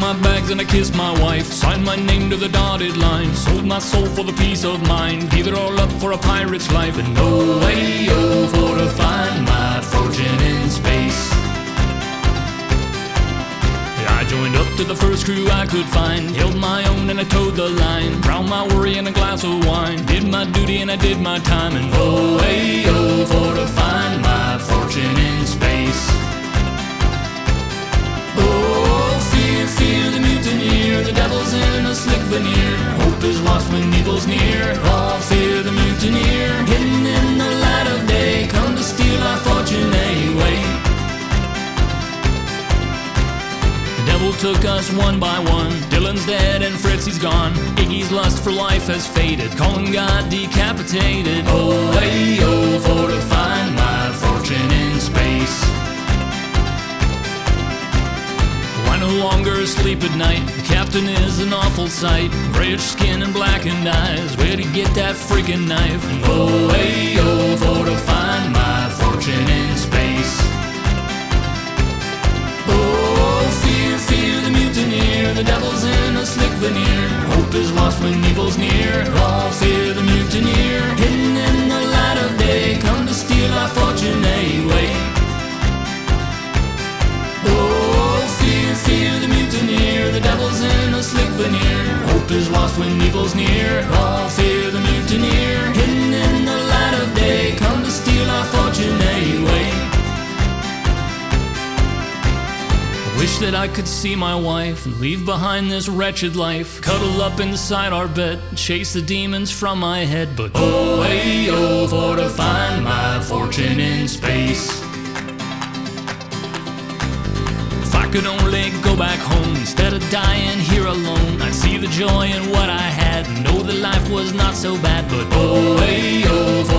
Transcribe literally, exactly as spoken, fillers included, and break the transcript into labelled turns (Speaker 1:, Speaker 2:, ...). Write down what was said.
Speaker 1: my bags and I kissed my wife. Signed my name to the dotted line. Sold my soul for the peace of mind. Gave it all up for a pirate's life. And away, oh, for to find my fortune in space. I joined up to the first crew I could find. Held my own and I towed the line. Drowned my worry in a glass of wine. Did my duty and I did my time. And away, oh, for to find my fortune in space. Oh, fear, fear the mutineer. The devil's in a slick veneer. Hope is lost when evil's near. Oh, fear the mutineer. Hidden in the light of day. Come to steal our fortune away. The devil took us one by one. Dylan's dead and Fritzy's gone. Iggy's lust for life has faded. Colin got decapitated. Oh, hey, oh, for to find my fortune in space. I no longer sleep at night. The captain is an awful sight. Grayish skin and blackened eyes. Where'd he get that freaking knife? And oh, hey, oh, for to find my fortune in space. The devil's in a slick veneer. Hope is lost when evil's near. All fear the mutineer. Hidden in the light of day. Come to steal our fortune away. Oh, fear, fear the mutineer. The devil's in a slick veneer. Hope is lost when evil's near. All fear the mutineer. Hidden in the light of day. Come to steal our fortune away. Wish that I could see my wife and leave behind this wretched life. Cuddle up inside our bed, chase the demons from my head. But oh, hey, oh, for to find my fortune in space. If I could only go back home instead of dying here alone, I'd see the joy in what I had and know that life was not so bad. But oh, hey, oh,